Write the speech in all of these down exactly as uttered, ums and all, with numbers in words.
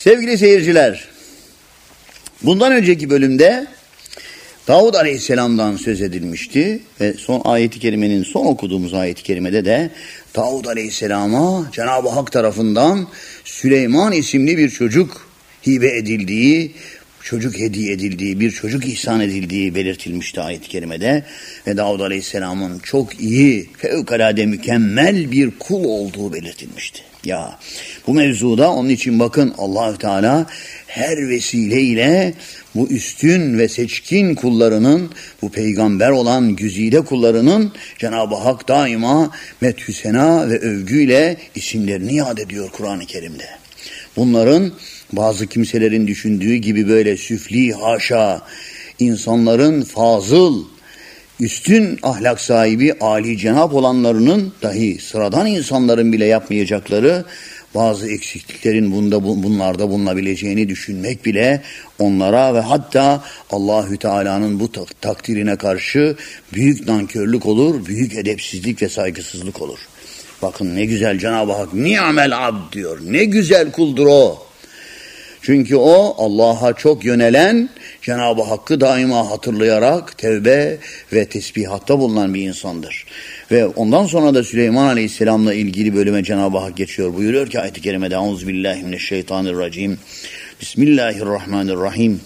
Sevgili seyirciler, bundan önceki bölümde Davud Aleyhisselam'dan söz edilmişti ve son ayet-i kerimenin son okuduğumuz ayet-i kerimede de Davud Aleyhisselam'a Cenab-ı Hak tarafından Süleyman isimli bir çocuk hibe edildiği, çocuk hediye edildiği, bir çocuk ihsan edildiği belirtilmişti ayet-i kerimede ve Davud Aleyhisselam'ın çok iyi, fevkalade mükemmel bir kul olduğu belirtilmişti. Ya bu mevzuda onun için bakın Allah-u Teala her vesileyle bu üstün ve seçkin kullarının, bu peygamber olan güzide kullarının Cenab-ı Hak daima methü sena ve övgüyle isimlerini yad ediyor Kur'an-ı Kerim'de. Bunların bazı kimselerin düşündüğü gibi böyle süfli haşa, insanların fazıl, üstün ahlak sahibi, âli cenap olanlarının dahi sıradan insanların bile yapmayacakları bazı eksikliklerin bunda, bunlarda bulunabileceğini düşünmek bile onlara ve hatta Allahü Teala'nın bu takdirine karşı büyük nankörlük olur, büyük edepsizlik ve saygısızlık olur. Bakın ne güzel Cenab-ı Hak ni'mel abd diyor. Ne güzel kuldur o. Çünkü o Allah'a çok yönelen, Cenab-ı Hakk'ı daima hatırlayarak tevbe ve tesbihatta bulunan bir insandır. Ve ondan sonra da Süleyman Aleyhisselam'la ilgili bölüme Cenab-ı Hak geçiyor. Buyuruyor ki ayet-i kerimede Euzubillahimineşşeytanirracim. Bismillahirrahmanirrahim.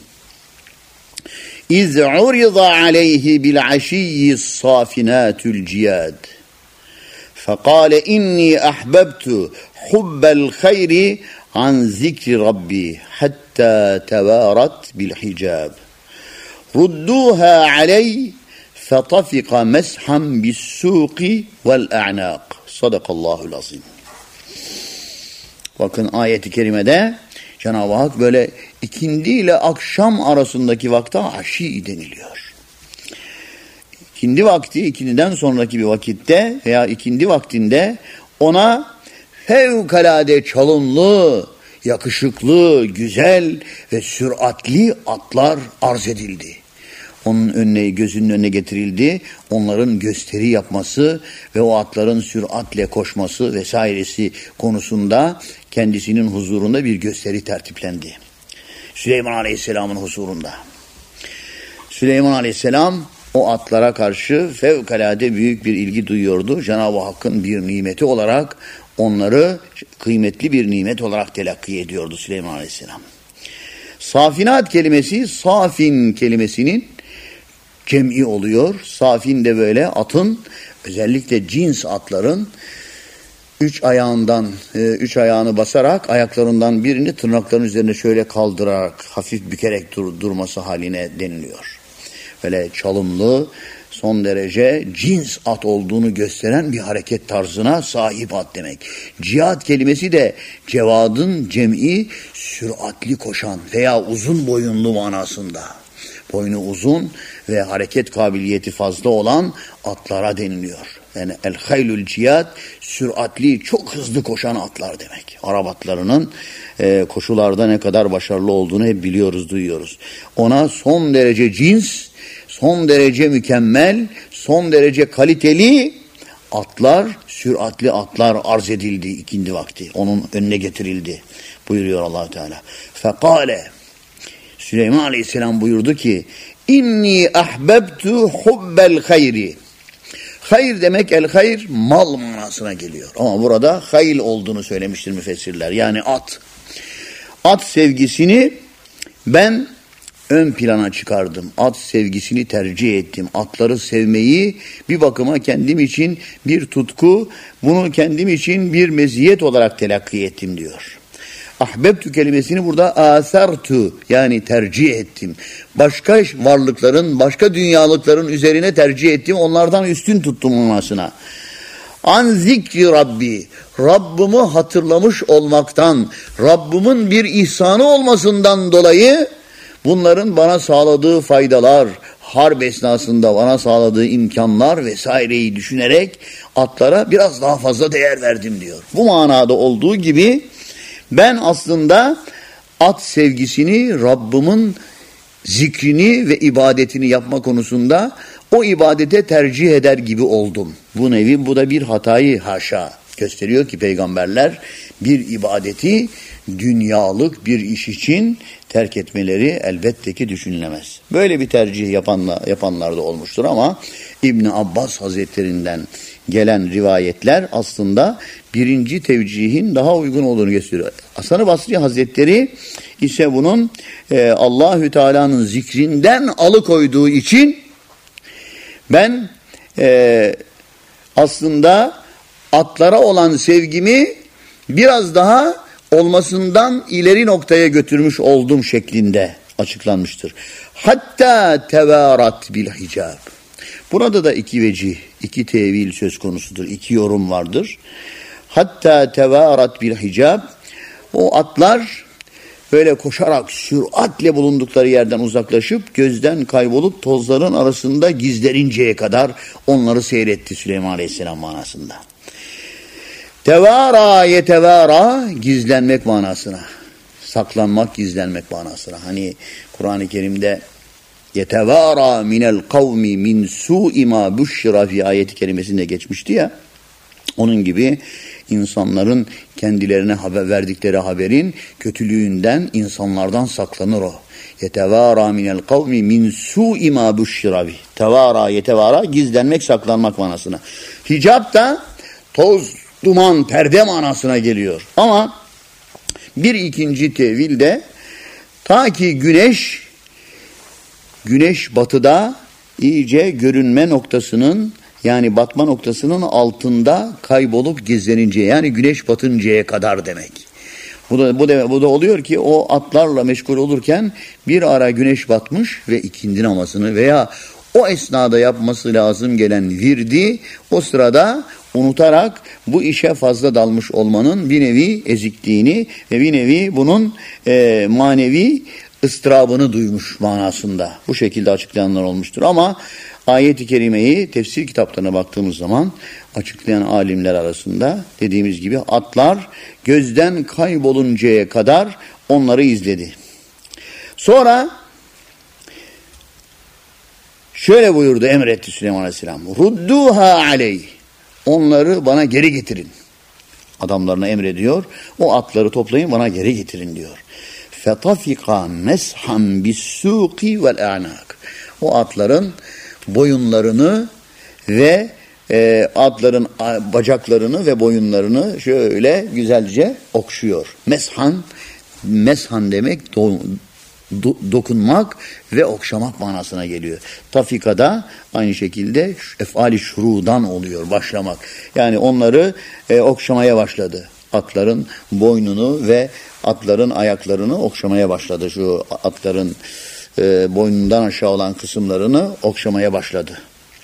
İz uriza aleyhi bil aşiyyi safinatül ciyad. Fekale inni ahbebtu hubbel hayri an zikri Rabbi hatta tevarat bil hicab. Rudduha aleyh fetafika meshan bis suqi vel a'naq. Sadakallahul azim. Bakın ayet-i kerimede Cenab-ı Hak böyle ikindi ile akşam arasındaki vakte aşi deniliyor. İkindi vakti, ikindiden sonraki bir vakitte veya ikindi vaktinde ona fevkalade çalımlı, yakışıklı, güzel ve süratli atlar arz edildi. Onun önüne, gözünün önüne getirildi. Onların gösteri yapması ve o atların süratle koşması vesairesi konusunda kendisinin huzurunda bir gösteri tertiplendi. Süleyman Aleyhisselam'ın huzurunda. Süleyman Aleyhisselam o atlara karşı fevkalade büyük bir ilgi duyuyordu. Cenab-ı Hakk'ın bir nimeti olarak onları kıymetli bir nimet olarak telakki ediyordu Süleyman Aleyhisselam. Safinat kelimesi, safin kelimesinin cem'i oluyor. Safin de böyle atın, özellikle cins atların üç ayağından, üç ayağını basarak ayaklarından birini tırnakların üzerine şöyle kaldırarak, hafif bükerek dur, durması haline deniliyor. Böyle çalımlı, son derece cins at olduğunu gösteren bir hareket tarzına sahip at demek. Cihad kelimesi de cevadın cem'i süratli koşan veya uzun boyunlu manasında. Boynu uzun ve hareket kabiliyeti fazla olan atlara deniliyor. Yani el haylül cihad süratli, çok hızlı koşan atlar demek. Arap atlarının e, koşularda ne kadar başarılı olduğunu hep biliyoruz, duyuyoruz. Ona son derece cins, son derece mükemmel, son derece kaliteli atlar, süratli atlar arz edildi ikindi vakti. Onun önüne getirildi buyuruyor Allah Teala. Fekale, Süleyman Aleyhisselam buyurdu ki inni ahbebtu hubbel hayri. Hayır demek, el hayr mal manasına geliyor. Ama burada hayl olduğunu söylemiştir müfessirler. Yani at. At sevgisini ben ön plana çıkardım. At sevgisini tercih ettim. Atları sevmeyi bir bakıma kendim için bir tutku, bunu kendim için bir meziyet olarak telakki ettim diyor. Ahbebtü kelimesini burada asartu, yani tercih ettim. Başka varlıkların, başka dünyalıkların üzerine tercih ettim. Onlardan üstün tuttum manasına. An zikri Rabbi, Rabbimi hatırlamış olmaktan, Rabbimin bir ihsanı olmasından dolayı bunların bana sağladığı faydalar, harp esnasında bana sağladığı imkanlar vesaireyi düşünerek atlara biraz daha fazla değer verdim diyor. Bu manada olduğu gibi ben aslında at sevgisini, Rabbimin zikrini ve ibadetini yapma konusunda o ibadete tercih eder gibi oldum. Bu nevi, bu da bir hatayı haşa gösteriyor ki peygamberler bir ibadeti dünyalık bir iş için terk etmeleri elbette ki düşünülemez. Böyle bir tercih yapanlar, yapanlar da olmuştur ama İbn Abbas Hazretlerinden gelen rivayetler aslında birinci tevcihin daha uygun olduğunu gösteriyor. Hasan-ı Basri Hazretleri ise bunun e, Allahü Teala'nın zikrinden alıkoyduğu için ben e, aslında atlara olan sevgimi biraz daha olmasından ileri noktaya götürmüş oldum şeklinde açıklanmıştır. Hatta tevarat bil hicab. Burada da iki vecih, iki tevil söz konusudur, iki yorum vardır. Hatta tevarat bil hicab. O atlar böyle koşarak süratle bulundukları yerden uzaklaşıp gözden kaybolup tozların arasında gizleninceye kadar onları seyretti Süleyman Aleyhisselam manasında. Tevara yetevara gizlenmek manasına. Saklanmak, gizlenmek manasına. Hani Kur'an-ı Kerim'de yetevara minel kavmi min su'i ma buşşira fi ayeti kerimesinde geçmişti ya. Onun gibi insanların kendilerine haber verdikleri haberin kötülüğünden, insanlardan saklanır o. Yetevara minel kavmi min su'i ma buşşira bi. Tevara yetevara gizlenmek, saklanmak manasına. Hicab da toz, duman, perde manasına geliyor. Ama bir ikinci tevil de ta ki güneş güneş batıda iyice görünme noktasının yani batma noktasının altında kaybolup gizleninceye yani güneş batıncaya kadar demek. Bu da, bu da, bu da oluyor ki o atlarla meşgul olurken bir ara güneş batmış ve ikindi namazını veya o esnada yapması lazım gelen virdi o sırada unutarak bu işe fazla dalmış olmanın bir nevi ezikliğini ve bir nevi bunun e, manevi ıstırabını duymuş manasında. Bu şekilde açıklayanlar olmuştur. Ama ayet-i kerimeyi tefsir kitaplarına baktığımız zaman açıklayan alimler arasında dediğimiz gibi atlar gözden kayboluncaya kadar onları izledi. Sonra şöyle buyurdu, emretti Süleyman Aleyhisselam. Rudduha aleyh. Onları bana geri getirin. Adamlarına emrediyor. O atları toplayın bana geri getirin diyor. Fetafika mesham bis-suqi vel-a'nak. O atların boyunlarını ve e, atların bacaklarını ve boyunlarını şöyle güzelce okşuyor. Meshan, meshan demek do, do, dokunmak ve okşamak manasına geliyor. Tafikada aynı şekilde efali şurudan oluyor, başlamak. Yani onları e, okşamaya başladı. Atların boynunu ve atların ayaklarını okşamaya başladı. Şu atların e, boynundan aşağı olan kısımlarını okşamaya başladı.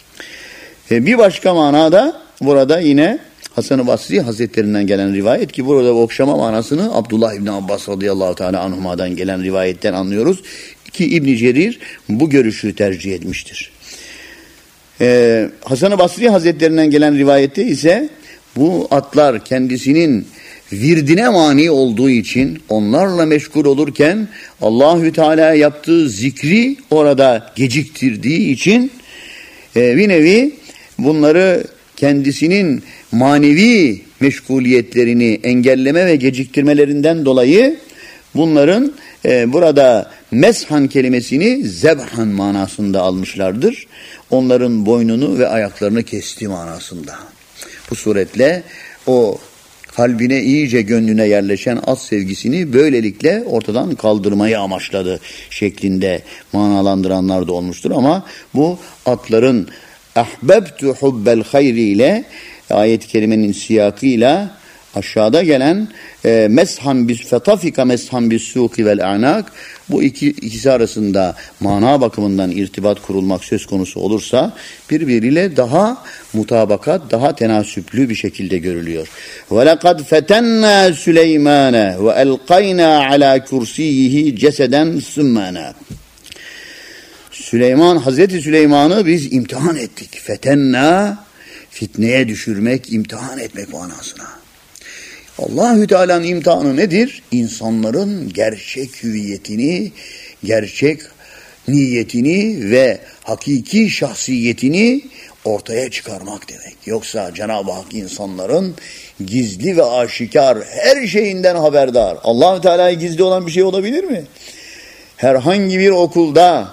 E, bir başka manada burada yine Hasan-ı Basri Hazretlerinden gelen rivayet ki burada okşama manasını Abdullah İbni Abbas radıyallahu teala anhuma'dan gelen rivayetten anlıyoruz. Ki İbn Cerir bu görüşü tercih etmiştir. E, Hasan-ı Basri Hazretlerinden gelen rivayette ise bu atlar kendisinin virdine mani olduğu için onlarla meşgul olurken Allahü Teala yaptığı zikri orada geciktirdiği için e, bir nevi bunları kendisinin manevi meşguliyetlerini engelleme ve geciktirmelerinden dolayı bunların e, burada meshan kelimesini zebhan manasında almışlardır. Onların boynunu ve ayaklarını kesti manasında. Bu suretle o kalbine iyice gönlüne yerleşen at sevgisini böylelikle ortadan kaldırmayı amaçladı şeklinde manalandıranlar da olmuştur. Ama bu atların ahbebtu hubbel hayri ile ayet-i kerimenin siyakıyla aşağıda gelen e, meshan bis fetafika meshan bis suqi vel a'nak bu iki ikisi arasında mana bakımından irtibat kurulmak söz konusu olursa birbiriyle daha mutabakat, daha tenasüplü bir şekilde görülüyor. Ve lekad fetenna Süleymane ve elqayna ala kursiyhi ceseden sümmana. Süleyman, Hazreti Süleyman'ı biz imtihan ettik. Fetenna, fitneye düşürmek, imtihan etmek manasına. Allahü Teala'nın imtihanı nedir? İnsanların gerçek hüviyetini, gerçek niyetini ve hakiki şahsiyetini ortaya çıkarmak demek. Yoksa Cenab-ı Hak insanların gizli ve aşikar her şeyinden haberdar. Allah-u Teala'ya gizli olan bir şey olabilir mi? Herhangi bir okulda,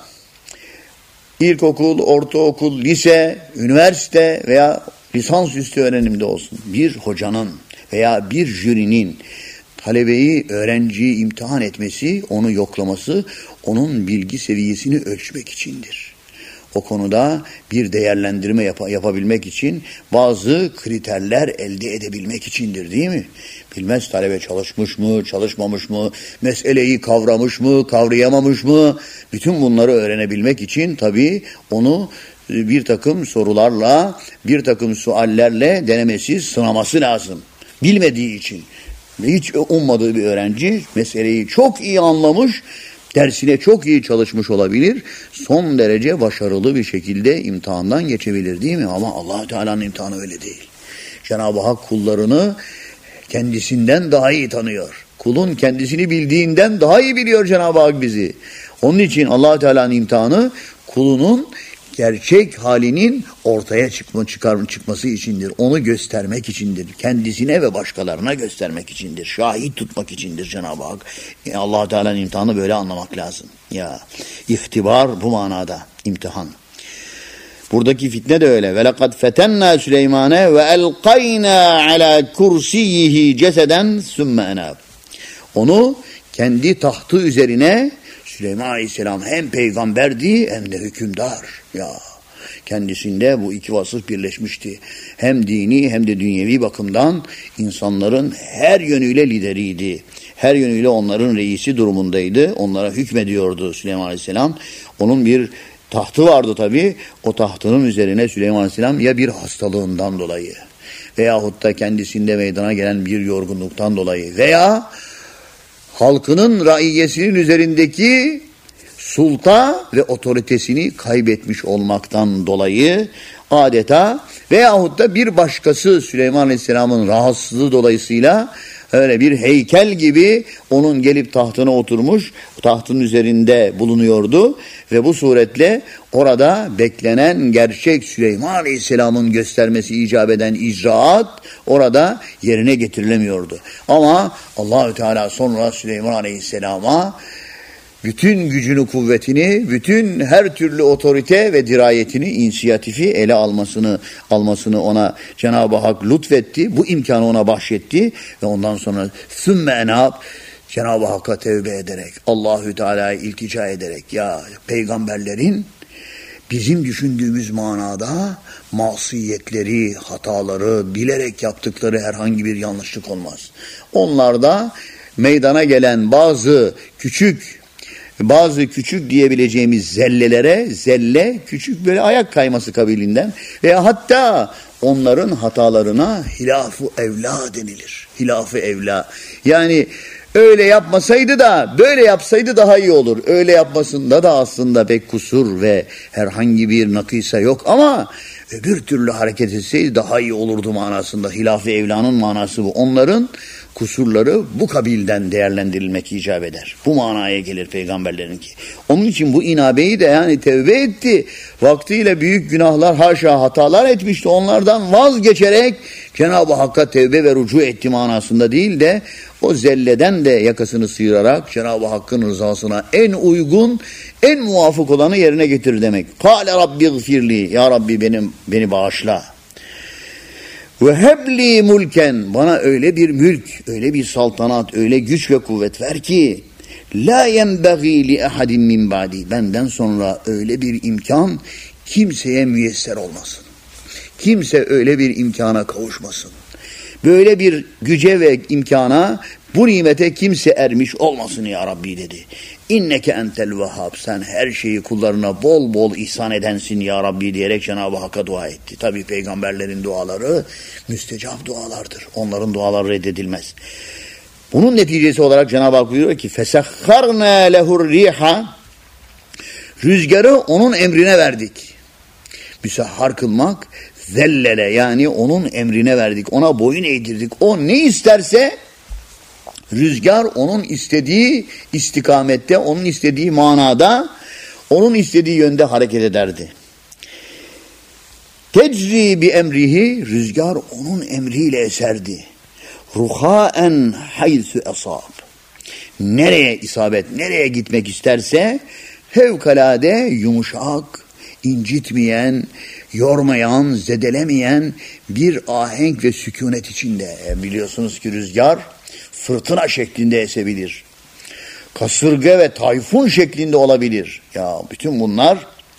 ilkokul, ortaokul, lise, üniversite veya lisansüstü öğrenimde olsun, bir hocanın veya bir jürinin talebeyi, öğrenciyi imtihan etmesi, onu yoklaması, onun bilgi seviyesini ölçmek içindir. O konuda bir değerlendirme yap- yapabilmek için bazı kriterler elde edebilmek içindir, değil mi? Bilmez talebe çalışmış mı, çalışmamış mı, meseleyi kavramış mı, kavrayamamış mı? Bütün bunları öğrenebilmek için tabii onu bir takım sorularla, bir takım suallerle denemesi, sınaması lazım. Bilmediği için. Hiç ummadığı bir öğrenci meseleyi çok iyi anlamış, dersine çok iyi çalışmış olabilir. Son derece başarılı bir şekilde imtihandan geçebilir, değil mi? Ama Allah-u Teala'nın imtihanı öyle değil. Cenab-ı Hak kullarını kendisinden daha iyi tanıyor. Kulun kendisini bildiğinden daha iyi biliyor Cenab-ı Hak bizi. Onun için Allah-u Teala'nın imtihanı kulunun gerçek halinin ortaya çıkma, çıkar, çıkması içindir. Onu göstermek içindir. Kendisine ve başkalarına göstermek içindir. Şahit tutmak içindir Cenab-ı Hak. Yani Allah-u Teala'nın imtihanı böyle anlamak lazım. Ya, ihtibar bu manada, imtihan. Buradaki fitne de öyle. Ve lekad fetenna Süleymane ve elqayna ala kursiyyihi ceseden sümme enab. Onu kendi tahtı üzerine Süleyman Aleyhisselam hem peygamberdi hem de hükümdar. Ya, kendisinde bu iki vasıf birleşmişti. Hem dini hem de dünyevi bakımdan insanların her yönüyle lideriydi. Her yönüyle onların reisi durumundaydı. Onlara hükmediyordu Süleyman Aleyhisselam. Onun bir tahtı vardı tabii. O tahtının üzerine Süleyman Aleyhisselam ya bir hastalığından dolayı veyahut da kendisinde meydana gelen bir yorgunluktan dolayı veya halkının raiyesinin üzerindeki sulta ve otoritesini kaybetmiş olmaktan dolayı adeta veyahut da bir başkası Süleyman Aleyhisselam'ın rahatsızlığı dolayısıyla öyle bir heykel gibi onun gelip tahtına oturmuş, tahtın üzerinde bulunuyordu ve bu suretle orada beklenen gerçek Süleyman Aleyhisselam'ın göstermesi icap eden icraat orada yerine getirilemiyordu. Ama Allahü Teala sonra Süleyman Aleyhisselam'a bütün gücünü, kuvvetini, bütün her türlü otorite ve dirayetini, inisiyatifi ele almasını, almasını ona Cenab-ı Hak lütfetti. Bu imkanı ona bahşetti ve ondan sonra sümme enab, Cenab-ı Hakk'a tevbe ederek, Allahü Teala'ya iltica ederek, ya peygamberlerin bizim düşündüğümüz manada masiyetleri, hataları, bilerek yaptıkları herhangi bir yanlışlık olmaz. Onlarda meydana gelen bazı küçük Bazı küçük diyebileceğimiz zellelere, zelle küçük böyle ayak kayması kabilinden veya hatta onların hatalarına hilaf-ı evla denilir. Hilaf-ı evla. Yani öyle yapmasaydı da böyle yapsaydı daha iyi olur. Öyle yapmasında da aslında pek kusur ve herhangi bir nakisa yok ama öbür türlü hareket etseydi daha iyi olurdu manasında. Hilaf-ı evlanın manası bu. Onların kusurları bu kabilden değerlendirilmek icap eder. Bu manaya gelir peygamberlerinki. Onun için bu inabeyi de yani tevbe etti. Vaktiyle büyük günahlar, haşa hatalar etmişti. Onlardan vazgeçerek Cenab-ı Hakk'a tevbe ve rücu etti manasında değil de o zelleden de yakasını sıyırarak Cenab-ı Hakk'ın rızasına en uygun, en muvafık olanı yerine getir demek. Kâle Rabbi gfirli, ya Rabbi benim, beni bağışla. Ve hebli mulken, bana öyle bir mülk, öyle bir saltanat, öyle güç ve kuvvet ver ki la yenbagî li ahadin min ba'di, benden sonra öyle bir imkan kimseye müyesser olmasın. Kimse öyle bir imkana kavuşmasın. Böyle bir güce ve imkana, bu nimete kimse ermiş olmasın ya Rabbi dedi. İnneke entel vehhab, sen her şeyi kullarına bol bol ihsan edensin ya Rabbi diyerek Cenab-ı Hakk'a dua etti. Tabi peygamberlerin duaları müstecap dualardır. Onların duaları reddedilmez. Bunun neticesi olarak Cenab-ı Hak buyuruyor ki fesehharna lehur riha, rüzgarı onun emrine verdik. Müsehhar kılmak, zellele yani onun emrine verdik. Ona boyun eğdirdik. O ne isterse rüzgar onun istediği istikamette, onun istediği manada onun istediği yönde hareket ederdi. Tecri bi emrihi, rüzgar onun emriyle eserdi. Ruhaen haysu esab. Nereye isabet, nereye gitmek isterse fevkalade yumuşak, incitmeyen, yormayan, zedelemeyen bir ahenk ve sükunet içinde. E biliyorsunuz ki rüzgar fırtına şeklinde esebilir. Kasırga ve tayfun şeklinde olabilir. Ya bütün bunlar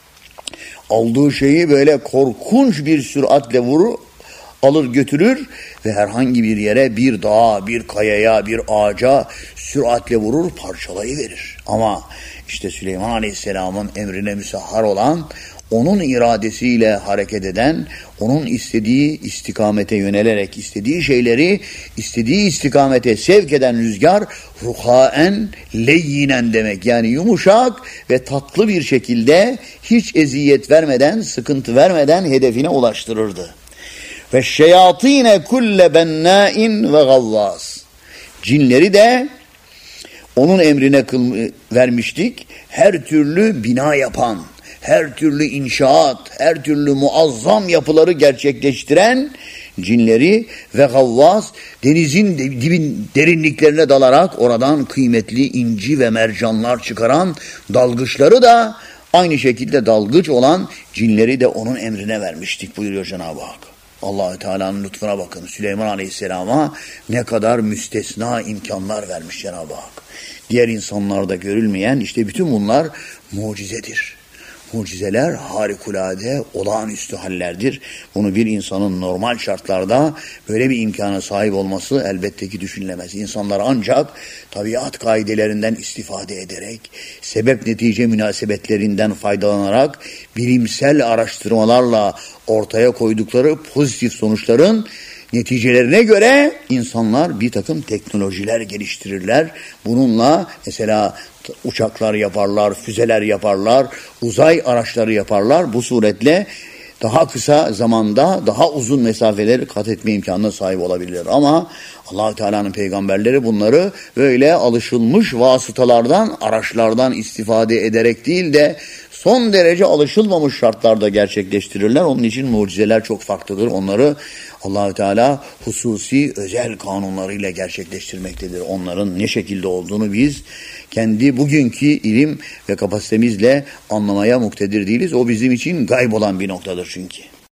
aldığı şeyi böyle korkunç bir süratle vurur, alır götürür ve herhangi bir yere, bir dağa, bir kayaya, bir ağaca süratle vurur, parçalayıverir. Ama işte Süleyman Aleyhisselam'ın emrine müsahhar olan, onun iradesiyle hareket eden, onun istediği istikamete yönelerek istediği şeyleri istediği istikamete sevk eden rüzgar ruhaen leyyinen demek. Yani yumuşak ve tatlı bir şekilde hiç eziyet vermeden, sıkıntı vermeden hedefine ulaştırırdı. Ve şeyatine kulle bennâin ve gavvâs. Cinleri de onun emrine kıl vermiştik. Her türlü bina yapan, her türlü inşaat, her türlü muazzam yapıları gerçekleştiren cinleri ve gavvas, denizin dibin derinliklerine dalarak oradan kıymetli inci ve mercanlar çıkaran dalgıçları da aynı şekilde dalgıç olan cinleri de onun emrine vermiştik buyuruyor Cenab-ı Hak. Allah-u Teala'nın lütfuna bakın. Süleyman Aleyhisselam'a ne kadar müstesna imkanlar vermiş Cenab-ı Hak. Diğer insanlarda görülmeyen işte bütün bunlar mucizedir. Mucizeler harikulade, olağanüstü hallerdir. Bunu bir insanın normal şartlarda böyle bir imkana sahip olması elbette ki düşünülemez. İnsanlar ancak tabiat kaidelerinden istifade ederek, sebep netice münasebetlerinden faydalanarak, bilimsel araştırmalarla ortaya koydukları pozitif sonuçların neticelerine göre insanlar bir takım teknolojiler geliştirirler. Bununla mesela uçaklar yaparlar, füzeler yaparlar, uzay araçları yaparlar. Bu suretle daha kısa zamanda daha uzun mesafeleri kat etme imkanına sahip olabilirler. Ama Allah-u Teala'nın peygamberleri bunları böyle alışılmış vasıtalardan, araçlardan istifade ederek değil de son derece alışılmamış şartlarda gerçekleştirirler. Onun için mucizeler çok farklıdır. Onları Allah-u Teala hususi özel kanunlarıyla gerçekleştirmektedir. Onların ne şekilde olduğunu biz kendi bugünkü ilim ve kapasitemizle anlamaya muktedir değiliz. O bizim için gayb olan bir noktadır çünkü.